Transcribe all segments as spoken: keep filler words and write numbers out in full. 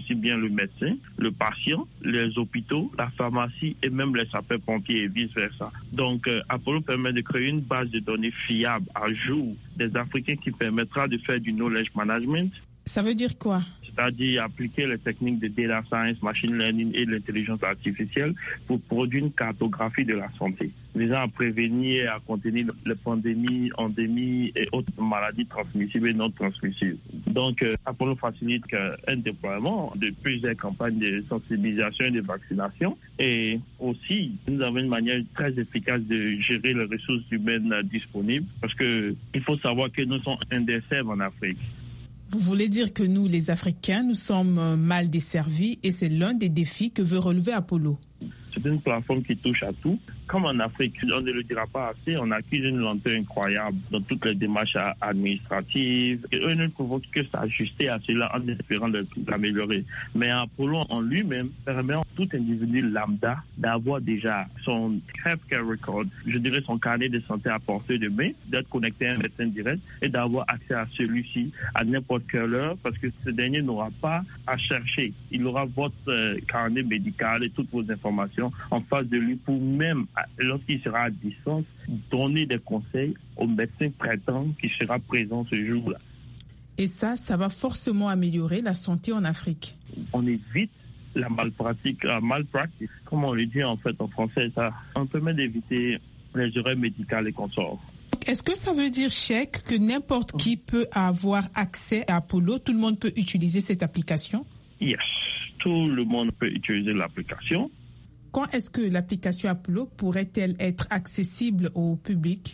aussi bien le médecin, le patient, les hôpitaux, la pharmacie et même les sapeurs-pompiers et vice-versa. Donc, euh, Apollo permet de créer une base de données fiable à jour des Africains qui permettra de faire du knowledge management. Ça veut dire quoi? C'est-à-dire appliquer les techniques de data science, machine learning et l'intelligence artificielle pour produire une cartographie de la santé, visant à prévenir et à contenir les pandémies, endémies et autres maladies transmissibles et non transmissibles. Donc, euh, Apollo facilite euh, un déploiement de plusieurs campagnes de sensibilisation et de vaccination. Et aussi, nous avons une manière très efficace de gérer les ressources humaines euh, disponibles, parce que il faut savoir que nous sommes indécents en Afrique. Vous voulez dire que nous, les Africains, nous sommes mal desservis et c'est l'un des défis que veut relever Apollo. C'est une plateforme qui touche à tout. Comme en Afrique, on ne le dira pas assez, on accuse une lenteur incroyable dans toutes les démarches administratives. Et eux ne pouvons que s'ajuster à cela en espérant l'améliorer. Mais Apollo en lui-même permet à tout individu lambda d'avoir déjà son healthcare record, je dirais son carnet de santé à portée de main, d'être connecté à un médecin direct et d'avoir accès à celui-ci à n'importe quelle heure, parce que ce dernier n'aura pas à chercher. Il aura votre euh, carnet médical et toutes vos informations en face de lui pour même, lorsqu'il sera à distance, donner des conseils au médecin traitant qui sera présent ce jour-là. Et ça, ça va forcément améliorer la santé en Afrique. On évite la malpratique, la malpractice, comme on le dit en fait en français, ça, on permet d'éviter les erreurs médicales et consorts. Est-ce que ça veut dire, Cheikh, que n'importe qui peut avoir accès à Apollo, tout le monde peut utiliser cette application? Yes, tout le monde peut utiliser l'application. Quand est-ce que l'application Apollo pourrait-elle être accessible au public?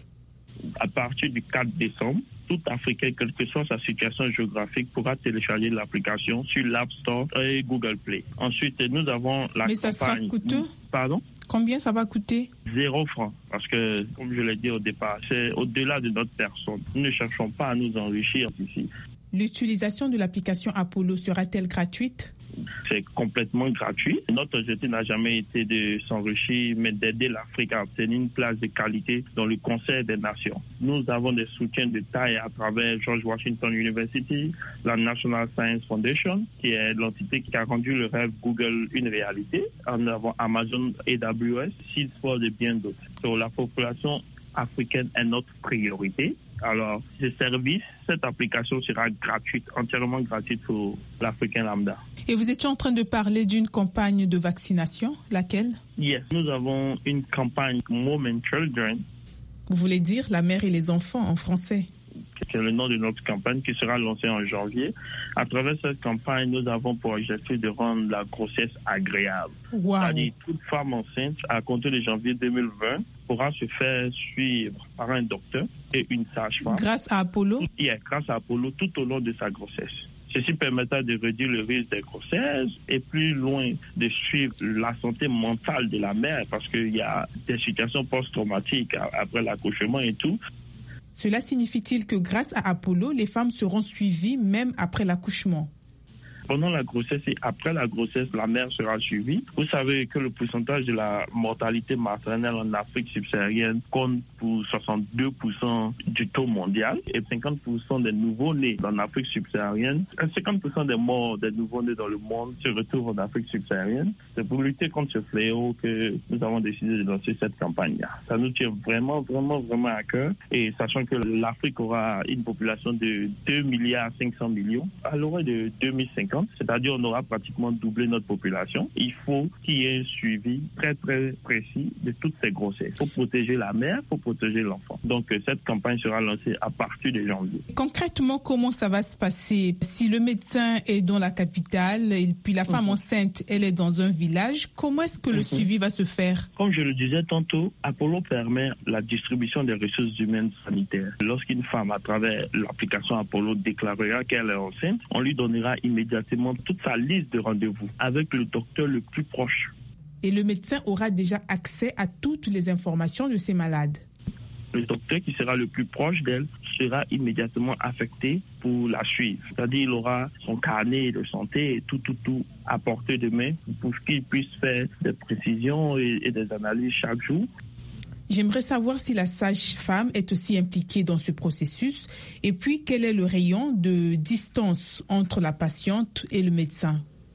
À partir du quatre décembre, tout Africain, quelle que soit sa situation géographique, pourra télécharger l'application sur l'App Store et Google Play. Ensuite, nous avons la Mais ça campagne... sera coûteux? Pardon? Combien ça va coûter? Zéro franc. Parce que, comme je l'ai dit au départ, c'est au-delà de notre personne. Nous ne cherchons pas à nous enrichir ici. L'utilisation de l'application Apollo sera-t-elle gratuite? C'est complètement gratuit. Notre objectif n'a jamais été de s'enrichir, mais d'aider l'Afrique à obtenir une place de qualité dans le concert des nations. Nous avons des soutiens de taille à travers George Washington University, la National Science Foundation, qui est l'entité qui a rendu le rêve Google une réalité. En avant Amazon A W S, Salesforce et bien d'autres. Donc, la population africaine est notre priorité. Alors, ce service, cette application sera gratuite, entièrement gratuite pour l'Africain lambda. Et vous étiez en train de parler d'une campagne de vaccination, laquelle? Yes, nous avons une campagne Mom and Children. Vous voulez dire la mère et les enfants en français? C'est le nom de notre campagne qui sera lancée en janvier. À travers cette campagne, nous avons pour objectif de rendre la grossesse agréable. Wow. C'est-à-dire, toute femme enceinte, à compter de janvier deux mille vingt, pourra se faire suivre par un docteur et une sage-femme. Grâce à Apollo? Tout, yeah, grâce à Apollo, tout au long de sa grossesse. Ceci permettra de réduire le risque des grossesses et plus loin de suivre la santé mentale de la mère, parce qu'il y a des situations post-traumatiques après l'accouchement et tout. Cela signifie-t-il que grâce à Apollo, les femmes seront suivies même après l'accouchement? Pendant la grossesse et après la grossesse, la mère sera suivie. Vous savez que le pourcentage de la mortalité maternelle en Afrique subsaharienne compte pour soixante-deux pour cent du taux mondial et cinquante pour cent des nouveaux-nés en Afrique subsaharienne. cinquante pour cent des morts des nouveaux-nés dans le monde se retrouvent en Afrique subsaharienne. C'est pour lutter contre ce fléau que nous avons décidé de lancer cette campagne-là. Ça nous tient vraiment, vraiment, vraiment à cœur. Et sachant que l'Afrique aura une population de deux milliards cinq cents millions à l'horizon de deux mille cinquante, c'est-à-dire on aura pratiquement doublé notre population. Il faut qu'il y ait un suivi très très précis de toutes ces grossesses. Il faut protéger la mère, il faut protéger l'enfant. Donc cette campagne sera lancée à partir de janvier. Concrètement, comment ça va se passer? Si le médecin est dans la capitale et puis la femme mm-hmm. enceinte, elle est dans un village, comment est-ce que mm-hmm. le suivi va se faire? Comme je le disais tantôt, Apollo permet la distribution des ressources humaines sanitaires. Lorsqu'une femme, à travers l'application Apollo, déclarera qu'elle est enceinte, on lui donnera immédiatement toute sa liste de rendez-vous avec le docteur le plus proche. Et le médecin aura déjà accès à toutes les informations de ces malades. Le docteur qui sera le plus proche d'elle sera immédiatement affecté pour la suivre. C'est-à-dire il aura son carnet de santé et tout, tout, tout à portée de main pour qu'il puisse faire des précisions et, et des analyses chaque jour. J'aimerais savoir si la sage-femme est aussi impliquée dans ce processus et puis quel est le rayon de distance entre la patiente et le médecin.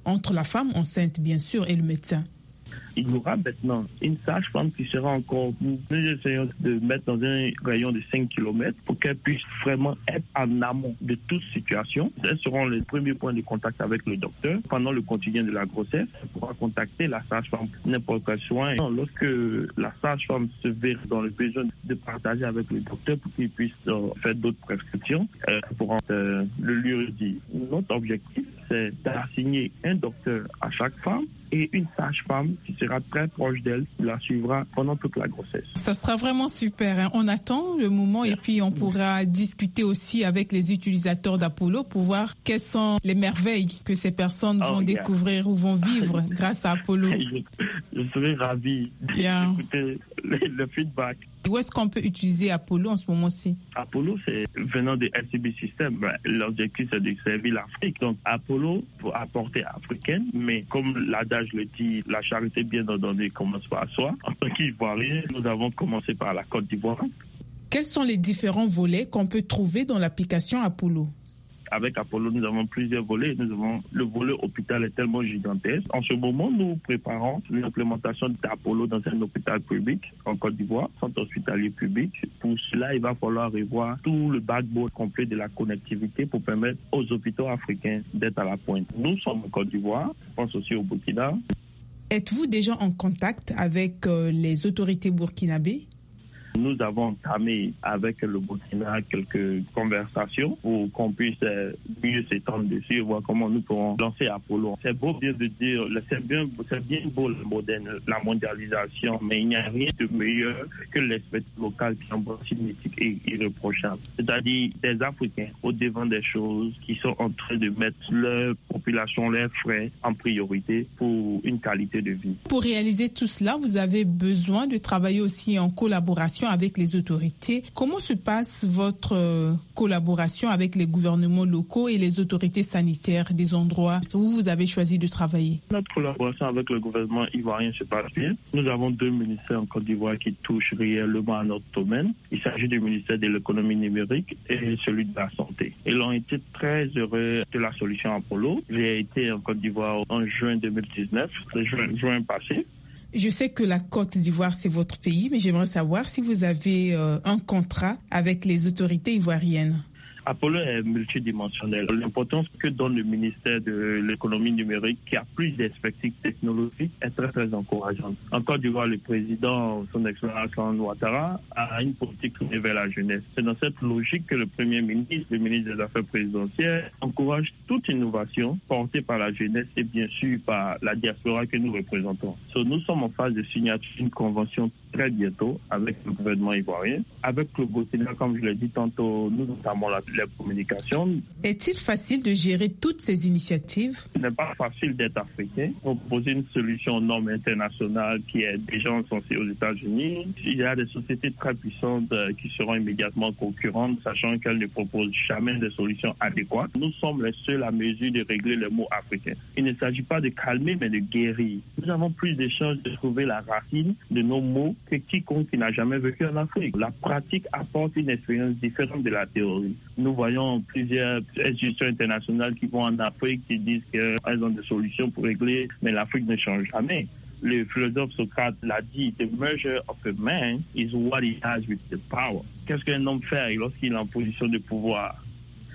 entre la femme enceinte, bien sûr, et le médecin? Il y aura maintenant une sage-femme qui sera encore, nous essayons de mettre dans un rayon de cinq kilomètres pour qu'elle puisse vraiment être en amont de toute situation. Elles seront les premiers points de contact avec le docteur. Pendant le quotidien de la grossesse, elle pourra contacter la sage-femme pour n'importe quel soin. Lorsque la sage-femme se verra dans le besoin de partager avec le docteur pour qu'il puisse euh, faire d'autres prescriptions, elle pourra euh, le lui redire. Notre objectif, c'est d'assigner un docteur à chaque femme et une sage-femme qui sera très proche d'elle, qui la suivra pendant toute la grossesse. Ça sera vraiment super. Hein. On attend le moment et puis on pourra discuter aussi avec les utilisateurs d'Apollo pour voir quelles sont les merveilles que ces personnes vont oh, yeah. découvrir ou vont vivre grâce à Apollo. Je, je serai ravi yeah. d'écouter le, le feedback. Où est-ce qu'on peut utiliser Apollo en ce moment-ci? Apollo, c'est venant de L C B System. Ben, l'objectif, c'est de servir l'Afrique. Donc, Apollo, pour apporter africaine, mais comme l'adage le dit, la charité bien ordonnée commence par soi. En tant qu'Ivoirien, nous avons commencé par la Côte d'Ivoire. Quels sont les différents volets qu'on peut trouver dans l'application Apollo? Avec Apollo, nous avons plusieurs volets. Nous avons le volet hôpital est tellement gigantesque. En ce moment, nous préparons l'implémentation d'Apollo dans un hôpital public en Côte d'Ivoire, centre hospitalier public. Pour cela, il va falloir revoir tout le backbone complet de la connectivité pour permettre aux hôpitaux africains d'être à la pointe. Nous sommes en Côte d'Ivoire, je pense aussi au Burkina. Êtes-vous déjà en contact avec euh, les autorités burkinabées? Nous avons entamé avec le Burkina quelques conversations pour qu'on puisse mieux s'étendre dessus et voir comment nous pourrons lancer Apollo. C'est beau bien de dire, c'est bien, c'est bien beau le moderne, la mondialisation, mais il n'y a rien de meilleur que l'espèce locale qui embrasse une éthique irréprochable. C'est-à-dire des Africains au devant des choses qui sont en train de mettre leur population, leurs frais en priorité pour une qualité de vie. Pour réaliser tout cela, vous avez besoin de travailler aussi en collaboration avec les autorités. Comment se passe votre euh, collaboration avec les gouvernements locaux et les autorités sanitaires des endroits où vous avez choisi de travailler? Notre collaboration avec le gouvernement ivoirien se passe bien. Nous avons deux ministères en Côte d'Ivoire qui touchent réellement à notre domaine. Il s'agit du ministère de l'économie numérique et celui de la santé. Ils ont été très heureux de la solution Apollo. J'ai été en Côte d'Ivoire en juin deux mille dix-neuf, juin, juin passé. Je sais que la Côte d'Ivoire, c'est votre pays, mais j'aimerais savoir si vous avez euh, un contrat avec les autorités ivoiriennes. Apollo est multidimensionnel. L'importance que donne le ministère de l'économie numérique, qui a plus d'expertise technologique, est très très encourageante. En Côte d'Ivoire, le président, son excellence Alassane Ouattara, a une politique tournée vers la jeunesse. C'est dans cette logique que le Premier ministre, le ministre des Affaires présidentielles, encourage toute innovation portée par la jeunesse et bien sûr par la diaspora que nous représentons. So, nous sommes en phase de signature d'une convention très bientôt avec le gouvernement ivoirien. Avec le Burkina, comme je l'ai dit tantôt, nous entamons la la communication. Est-il facile de gérer toutes ces initiatives? Ce n'est pas facile d'être africain. Proposer une solution aux normes internationales qui est déjà censée aux États-Unis. Il y a des sociétés très puissantes qui seront immédiatement concurrentes, sachant qu'elles ne proposent jamais de solutions adéquates. Nous sommes les seuls à mesure de régler les mots africains. Il ne s'agit pas de calmer, mais de guérir. Nous avons plus de chances de trouver la racine de nos mots que quiconque qui n'a jamais vécu en Afrique. La pratique apporte une expérience différente de la théorie. Nous voyons plusieurs institutions internationales qui vont en Afrique, qui disent qu'elles ont des solutions pour régler, mais l'Afrique ne change jamais. Le philosophe Socrate l'a dit, the measure of a man is what he has with the power. Qu'est-ce qu'un homme fait lorsqu'il est en position de pouvoir?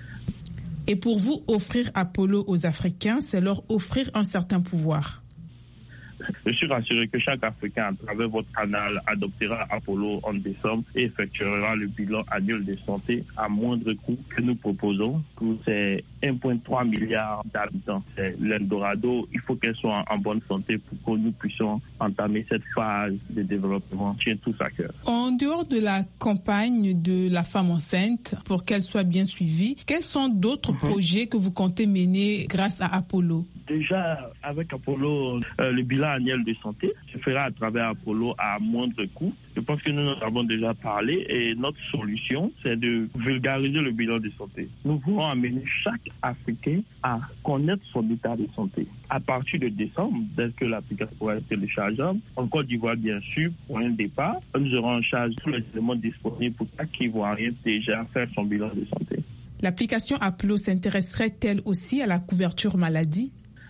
Et pour vous, offrir Apollo aux Africains, c'est leur offrir un certain pouvoir. Je suis rassuré que chaque Africain, à travers votre canal, adoptera Apollo en décembre et effectuera le bilan annuel de santé à moindre coût que nous proposons. C'est un virgule trois milliard d'habitants. C'est l'Eldorado. Il faut qu'elle soit en bonne santé pour que nous puissions entamer cette phase de développement. Tient tous à cœur. En dehors de la campagne de la femme enceinte, pour qu'elle soit bien suivie, quels sont d'autres mm-hmm. projets que vous comptez mener grâce à Apollo? Déjà, avec Apollo, euh, le bilan annuel de santé se fera à travers Apollo à moindre coût. Je pense que nous en avons déjà parlé et notre solution, c'est de vulgariser le bilan de santé. Nous voulons amener chaque Africain à connaître son état de santé. À partir de décembre, dès que l'application pourra être téléchargeable, en Côte d'Ivoire, bien sûr, pour un départ, nous aurons en charge tous les éléments disponibles pour chaque Ivoirien déjà faire son bilan de santé. L'application Apollo s'intéresserait-elle aussi à la couverture maladie?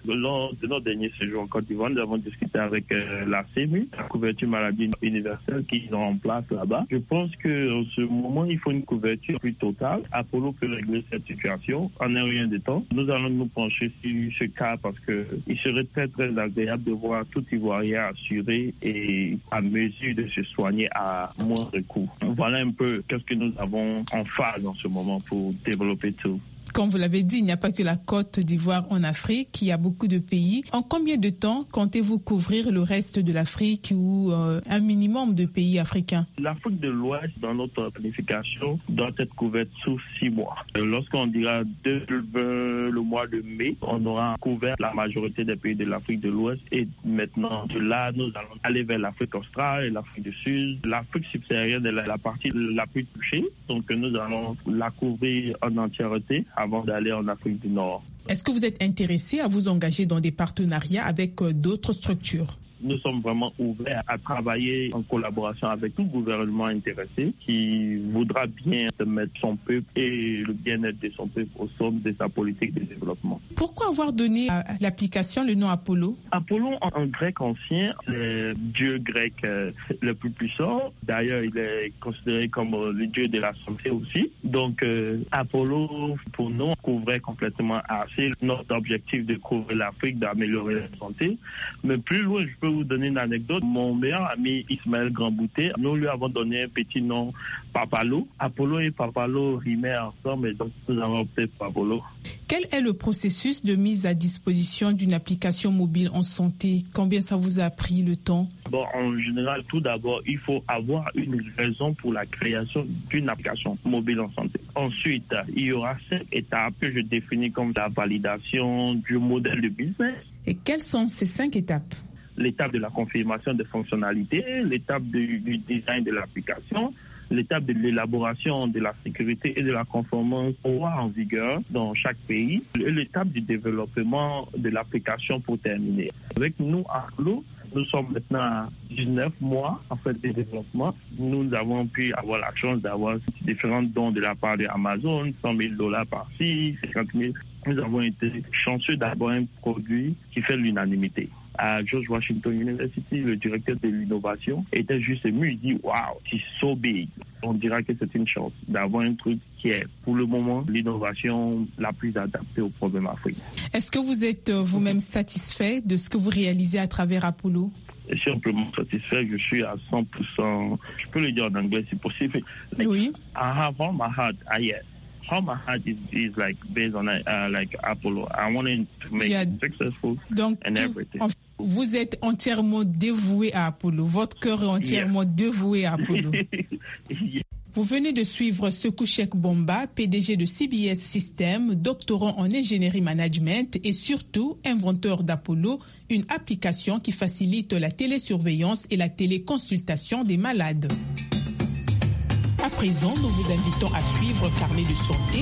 Lors de notre dernier séjour en Côte d'Ivoire, nous avons discuté avec euh, la C M U, la couverture maladie universelle qu'ils ont en place là-bas. Je pense qu'en ce moment, il faut une couverture plus totale. Apollo peut régler cette situation en un rien de temps. Nous allons nous pencher sur ce cas parce qu'il serait très très agréable de voir tout Ivoirien assuré et à mesure de se soigner à moindre coût. Voilà un peu qu'est-ce que nous avons en phase en ce moment pour développer tout. Comme vous l'avez dit, il n'y a pas que la Côte d'Ivoire en Afrique, il y a beaucoup de pays. En combien de temps comptez-vous couvrir le reste de l'Afrique ou euh, un minimum de pays africains? L'Afrique de l'Ouest, dans notre planification, doit être couverte sous six mois. Lorsqu'on dira deux mille vingt, le mois de mai, on aura couvert la majorité des pays de l'Afrique de l'Ouest et maintenant, de là, nous allons aller vers l'Afrique australe et l'Afrique du Sud. L'Afrique subsaharienne est la, la partie la plus touchée, donc nous allons la couvrir en entièreté avant d'aller en Afrique du Nord. Est-ce que vous êtes intéressé à vous engager dans des partenariats avec d'autres structures? Nous sommes vraiment ouverts à travailler en collaboration avec tout gouvernement intéressé qui voudra bien mettre son peuple et le bien-être de son peuple au sommet de sa politique de développement. Pourquoi avoir donné à l'application le nom Apollo? Apollo, en grec ancien, c'est le dieu grec le plus puissant. D'ailleurs, il est considéré comme le dieu de la santé aussi. Donc, euh, Apollo, pour nous, couvrait complètement assez notre objectif de couvrir l'Afrique, d'améliorer la santé. Mais plus loin, je peux vous donner une anecdote. Mon meilleur ami Ismaël Grandbouté, nous lui avons donné un petit nom, Papalo. Apollo et Papalo rimaient ensemble et donc nous avons opté pour Apollo. Quel est le processus de mise à disposition d'une application mobile en santé? Combien ça vous a pris le temps? Bon, en général, tout d'abord, il faut avoir une raison pour la création d'une application mobile en santé. Ensuite, il y aura cinq étapes que je définis comme la validation du modèle de business. Et quelles sont ces cinq étapes? L'étape de la confirmation des fonctionnalités, l'étape du, du design de l'application, l'étape de l'élaboration de la sécurité et de la conformance aux lois en vigueur dans chaque pays, et l'étape du développement de l'application pour terminer. Avec nous, à Apollo, nous sommes maintenant à dix-neuf mois en fait de développement. Nous avons pu avoir la chance d'avoir différents dons de la part d'Amazon, cent mille dollars par-ci, cinquante mille. Nous avons été chanceux d'avoir un produit qui fait l'unanimité. À George Washington University, le directeur de l'innovation était juste ému. Il dit « Wow, c'est so big ». On dira que c'est une chance d'avoir un truc qui est, pour le moment, l'innovation la plus adaptée aux problèmes africains. Est-ce que vous êtes vous-même satisfait de ce que vous réalisez à travers Apollo? Simplement satisfait, je suis à cent pour cent. Je peux le dire en anglais si possible. Like, oui. I have all my heart, I yes. How my heart is, is like based on uh, like Apollo. I wanted to make yeah. it successful Donc, and everything. En, vous êtes entièrement dévoué à Apollo. Votre cœur est entièrement yeah. dévoué à Apollo. yeah. Vous venez de suivre Sekou Cheikh Bomba, P D G de C B S Systems, doctorant en ingénierie management et surtout inventeur d'Apollo, une application qui facilite la télésurveillance et la téléconsultation des malades. À présent, nous vous invitons à suivre Carnet de santé.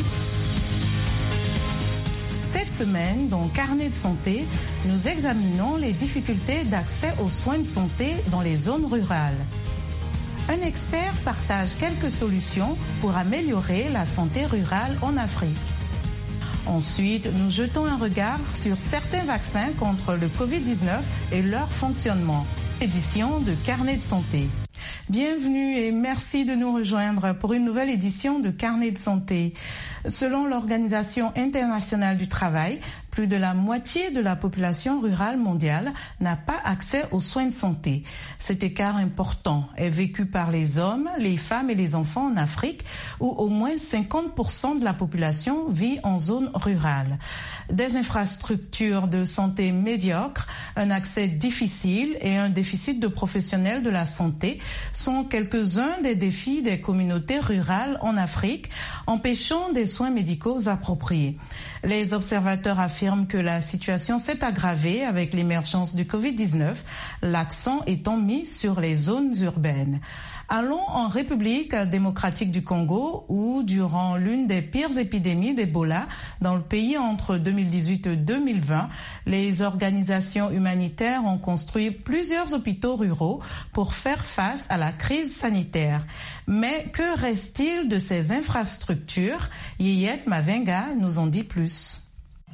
Cette semaine, dans Carnet de santé, nous examinons les difficultés d'accès aux soins de santé dans les zones rurales. Un expert partage quelques solutions pour améliorer la santé rurale en Afrique. Ensuite, nous jetons un regard sur certains vaccins contre le covid dix-neuf et leur fonctionnement. Édition de Carnet de santé. Bienvenue et merci de nous rejoindre pour une nouvelle édition de Carnet de santé. Selon l'Organisation internationale du travail, plus de la moitié de la population rurale mondiale n'a pas accès aux soins de santé. Cet écart important est vécu par les hommes, les femmes et les enfants en Afrique, où au moins cinquante pour cent de la population vit en zone rurale. Des infrastructures de santé médiocres, un accès difficile et un déficit de professionnels de la santé sont quelques-uns des défis des communautés rurales en Afrique, empêchant des soins médicaux appropriés. Les observateurs affirment que la situation s'est aggravée avec l'émergence du covid dix-neuf, l'accent étant mis sur les zones urbaines. Allons en République démocratique du Congo où, durant l'une des pires épidémies d'Ebola dans le pays entre deux mille dix-huit et deux mille vingt, les organisations humanitaires ont construit plusieurs hôpitaux ruraux pour faire face à la crise sanitaire. Mais que reste-t-il de ces infrastructures? Yeyet Mavenga nous en dit plus.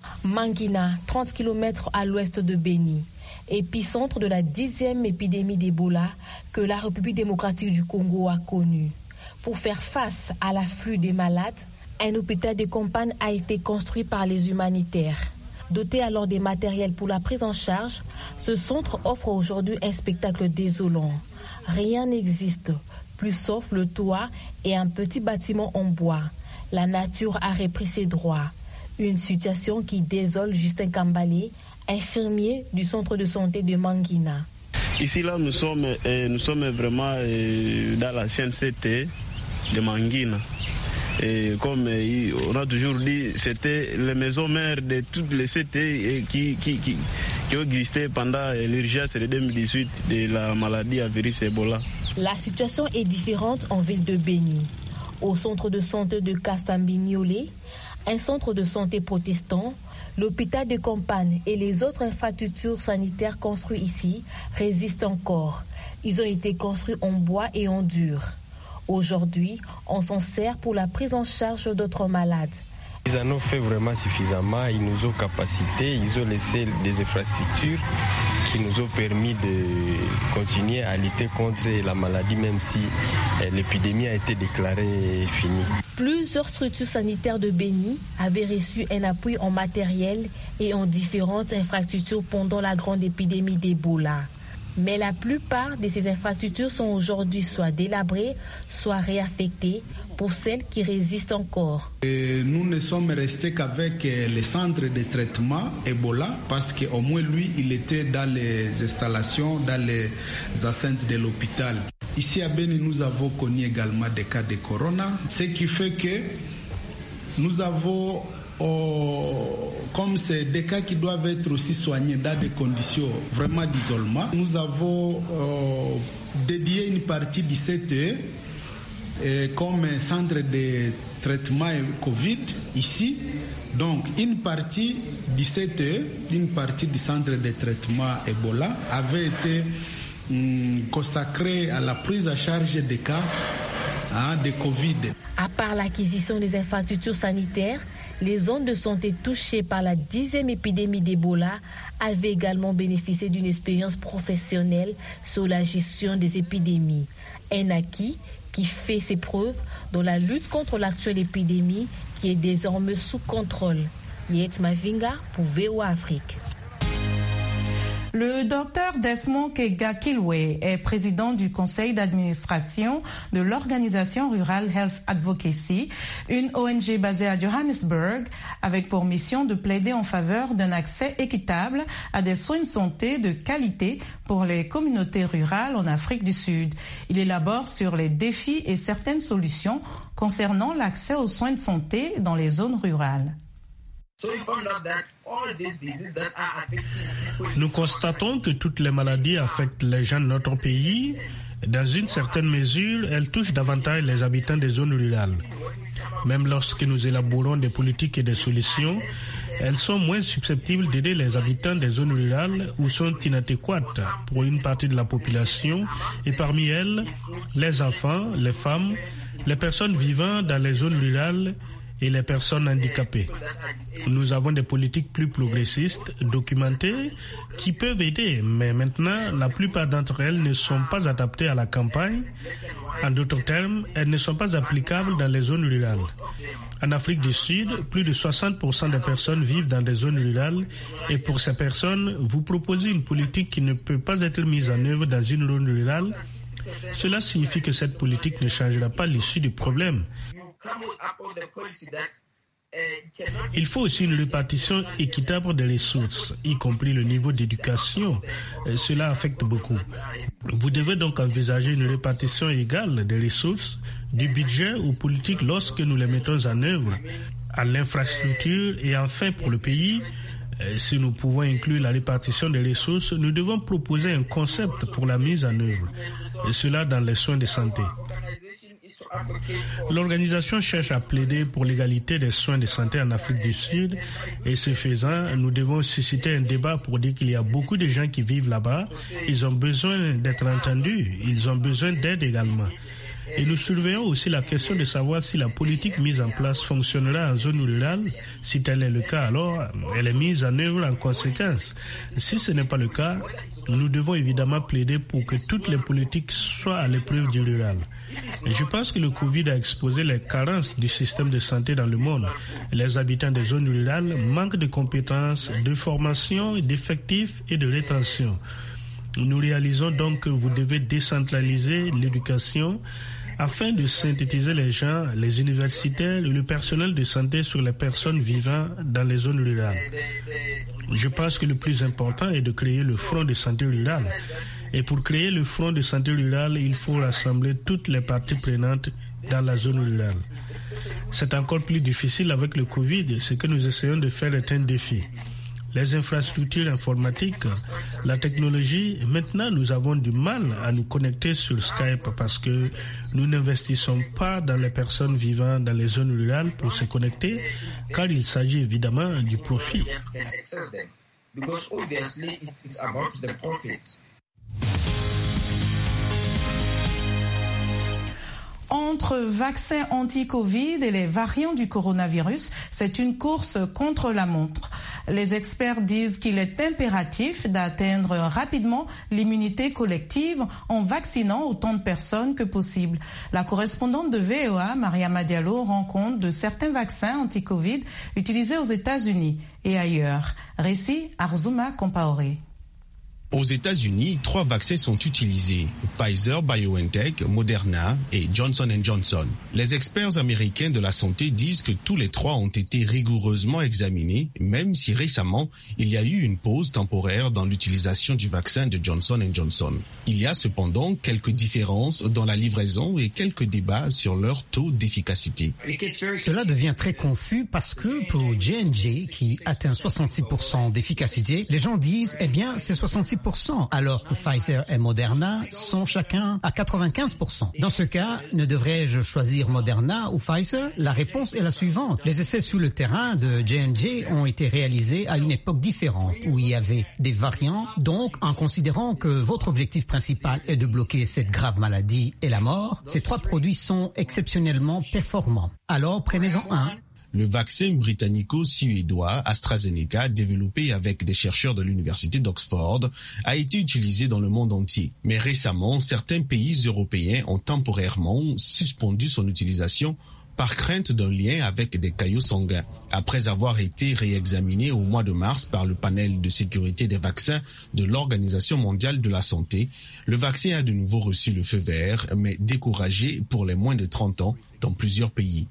Mangina, trente kilomètres à l'ouest de Beni, épicentre de la dixième épidémie d'Ebola que la République démocratique du Congo a connue. Pour faire face à l'afflux des malades, un hôpital de campagne a été construit par les humanitaires. Doté alors des matériels pour la prise en charge, ce centre offre aujourd'hui un spectacle désolant. Rien n'existe, plus sauf le toit et un petit bâtiment en bois. La nature a repris ses droits. Une situation qui désole Justin Kambale, infirmier du centre de santé de Mangina. Ici, là, nous sommes, euh, nous sommes vraiment euh, dans la C N C T de Mangina. Et comme euh, on a toujours dit, c'était les maisons mères de toutes les C T qui, qui, qui, qui ont existé pendant l'urgence de deux mille dix-huit de la maladie à virus Ebola. La situation est différente en ville de Beni. Au centre de santé de Kassambi-Niolé, un centre de santé protestant, l'hôpital de campagne et les autres infrastructures sanitaires construites ici résistent encore. Ils ont été construits en bois et en dur. Aujourd'hui, on s'en sert pour la prise en charge d'autres malades. Ils en ont fait vraiment suffisamment, ils nous ont capacité, ils ont laissé des infrastructures qui nous ont permis de continuer à lutter contre la maladie, même si l'épidémie a été déclarée finie. Plusieurs structures sanitaires de Beni avaient reçu un appui en matériel et en différentes infrastructures pendant la grande épidémie d'Ebola. Mais la plupart de ces infrastructures sont aujourd'hui soit délabrées, soit réaffectées pour celles qui résistent encore. Et nous ne sommes restés qu'avec le centre de traitement Ebola parce qu'au moins lui, il était dans les installations, dans les enceintes de l'hôpital. Ici à Beni, nous avons connu également des cas de corona, ce qui fait que nous avons... Oh, comme c'est des cas qui doivent être aussi soignés dans des conditions vraiment d'isolement, nous avons oh, dédié une partie du C T E eh, comme un centre de traitement Covid ici. Donc une partie du C T E, une partie du centre de traitement Ebola avait été hum, consacrée à la prise en charge des cas hein, de Covid. À part l'acquisition des infrastructures sanitaires, les zones de santé touchées par la dixième épidémie d'Ebola avaient également bénéficié d'une expérience professionnelle sur la gestion des épidémies. Un acquis qui fait ses preuves dans la lutte contre l'actuelle épidémie qui est désormais sous contrôle. Yet Mavinga pour V O A Afrique. Le docteur Desmond Kega-Kilwe est président du conseil d'administration de l'organisation Rural Health Advocacy, une O N G basée à Johannesburg, avec pour mission de plaider en faveur d'un accès équitable à des soins de santé de qualité pour les communautés rurales en Afrique du Sud. Il élabore sur les défis et certaines solutions concernant l'accès aux soins de santé dans les zones rurales. Nous constatons que toutes les maladies affectent les gens de notre pays. Dans une certaine mesure, elles touchent davantage les habitants des zones rurales. Même lorsque nous élaborons des politiques et des solutions, elles sont moins susceptibles d'aider les habitants des zones rurales ou sont inadéquates pour une partie de la population et parmi elles, les enfants, les femmes, les personnes vivant dans les zones rurales et les personnes handicapées. Nous avons des politiques plus progressistes, documentées, qui peuvent aider, mais maintenant, la plupart d'entre elles ne sont pas adaptées à la campagne. En d'autres termes, elles ne sont pas applicables dans les zones rurales. En Afrique du Sud, plus de soixante pour cent des personnes vivent dans des zones rurales et pour ces personnes, vous proposez une politique qui ne peut pas être mise en œuvre dans une zone rurale. Cela signifie que cette politique ne changera pas l'issue du problème. Il faut aussi une répartition équitable des ressources, y compris le niveau d'éducation. Cela affecte beaucoup. Vous devez donc envisager une répartition égale des ressources, du budget aux politiques lorsque nous les mettons en œuvre, à l'infrastructure et enfin pour le pays. Si nous pouvons inclure la répartition des ressources, nous devons proposer un concept pour la mise en œuvre, et cela dans les soins de santé. L'organisation cherche à plaider pour l'égalité des soins de santé en Afrique du Sud et ce faisant, nous devons susciter un débat pour dire qu'il y a beaucoup de gens qui vivent là-bas. Ils ont besoin d'être entendus, ils ont besoin d'aide également. Et nous surveillons aussi la question de savoir si la politique mise en place fonctionnera en zone rurale. Si tel est le cas, alors elle est mise en œuvre en conséquence. Si ce n'est pas le cas, nous devons évidemment plaider pour que toutes les politiques soient à l'épreuve du rural. Et je pense que le Covid a exposé les carences du système de santé dans le monde. Les habitants des zones rurales manquent de compétences, de formation, d'effectifs et de rétention. Nous réalisons donc que vous devez décentraliser l'éducation afin de synthétiser les gens, les universitaires et le personnel de santé sur les personnes vivant dans les zones rurales. Je pense que le plus important est de créer le front de santé rurale. Et pour créer le front de santé rurale, il faut rassembler toutes les parties prenantes dans la zone rurale. C'est encore plus difficile avec le Covid. Ce que nous essayons de faire est un défi. Les infrastructures informatiques, la technologie, maintenant nous avons du mal à nous connecter sur Skype parce que nous n'investissons pas dans les personnes vivant dans les zones rurales pour se connecter, car il s'agit évidemment du profit. Entre vaccins anti-Covid et les variants du coronavirus, c'est une course contre la montre. Les experts disent qu'il est impératif d'atteindre rapidement l'immunité collective en vaccinant autant de personnes que possible. La correspondante de V O A, Mariama Diallo, rend compte de certains vaccins anti-Covid utilisés aux États-Unis et ailleurs. Récit Arzuma Compaoré. Aux États-Unis, trois vaccins sont utilisés, Pfizer, BioNTech, Moderna et Johnson and Johnson. Les experts américains de la santé disent que tous les trois ont été rigoureusement examinés, même si récemment, il y a eu une pause temporaire dans l'utilisation du vaccin de Johnson and Johnson. Il y a cependant quelques différences dans la livraison et quelques débats sur leur taux d'efficacité. Cela devient très confus parce que pour J and J, qui atteint soixante-six pour cent d'efficacité, les gens disent, eh bien, c'est soixante-six pour cent, alors que Pfizer et Moderna sont chacun à quatre-vingt-quinze pour cent. Dans ce cas, ne devrais-je choisir Moderna ou Pfizer? La réponse est la suivante. Les essais sur le terrain de J and J ont été réalisés à une époque différente, où il y avait des variants. Donc, en considérant que votre objectif principal est de bloquer cette grave maladie et la mort, ces trois produits sont exceptionnellement performants. Alors, prenez-en un. Le vaccin britannico-suédois AstraZeneca, développé avec des chercheurs de l'université d'Oxford, a été utilisé dans le monde entier. Mais récemment, certains pays européens ont temporairement suspendu son utilisation par crainte d'un lien avec des caillots sanguins. Après avoir été réexaminé au mois de mars par le panel de sécurité des vaccins de l'Organisation mondiale de la santé, le vaccin a de nouveau reçu le feu vert, mais découragé pour les moins de trente ans dans plusieurs pays.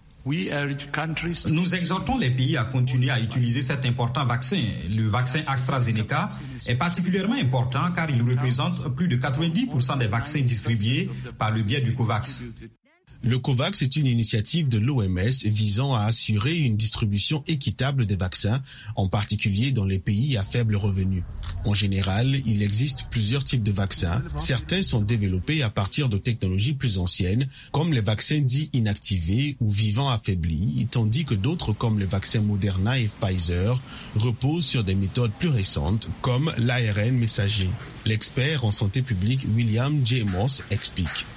Nous exhortons les pays à continuer à utiliser cet important vaccin. Le vaccin AstraZeneca est particulièrement important car il représente plus de quatre-vingt-dix pour cent des vaccins distribués par le biais du COVAX. Le COVAX est une initiative de l'O M S visant à assurer une distribution équitable des vaccins, en particulier dans les pays à faible revenu. En général, il existe plusieurs types de vaccins. Certains sont développés à partir de technologies plus anciennes, comme les vaccins dits inactivés ou vivants affaiblis, tandis que d'autres, comme les vaccins Moderna et Pfizer, reposent sur des méthodes plus récentes, comme l'A R N messager. L'expert en santé publique William J. Moss explique.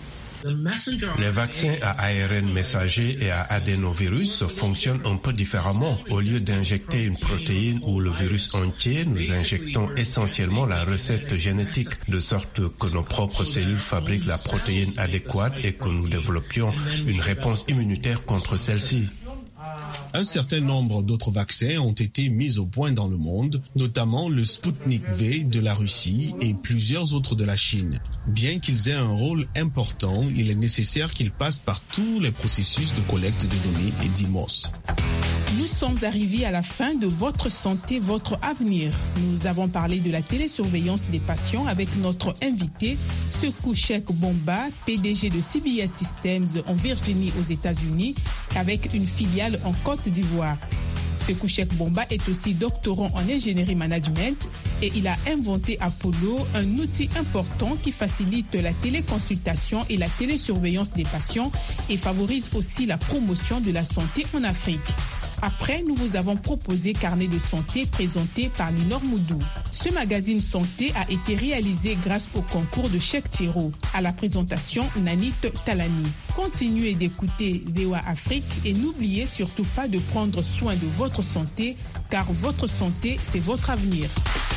Les vaccins à A R N messager et à adénovirus fonctionnent un peu différemment. Au lieu d'injecter une protéine ou le virus entier, nous injectons essentiellement la recette génétique, de sorte que nos propres cellules fabriquent la protéine adéquate et que nous développions une réponse immunitaire contre celle-ci. Un certain nombre d'autres vaccins ont été mis au point dans le monde, notamment le Sputnik V de la Russie et plusieurs autres de la Chine. Bien qu'ils aient un rôle important, il est nécessaire qu'ils passent par tous les processus de collecte de données et d'I M O S. Nous sommes arrivés à la fin de Votre santé, votre avenir. Nous avons parlé de la télésurveillance des patients avec notre invité, Sekou Cheikh Bomba, P D G de C B S Systems en Virginie aux États-Unis, avec une filiale en Côte d'Ivoire. Sekou Cheikh Bomba est aussi doctorant en ingénierie management et il a inventé Apollo, un outil important qui facilite la téléconsultation et la télésurveillance des patients et favorise aussi la promotion de la santé en Afrique. Après, nous vous avons proposé Carnet de santé présenté par Linor Moudou. Ce magazine santé a été réalisé grâce au concours de Cheikh Thiro. À la présentation, Nanit Talani. Continuez d'écouter V O A Afrique et n'oubliez surtout pas de prendre soin de votre santé, car votre santé, c'est votre avenir.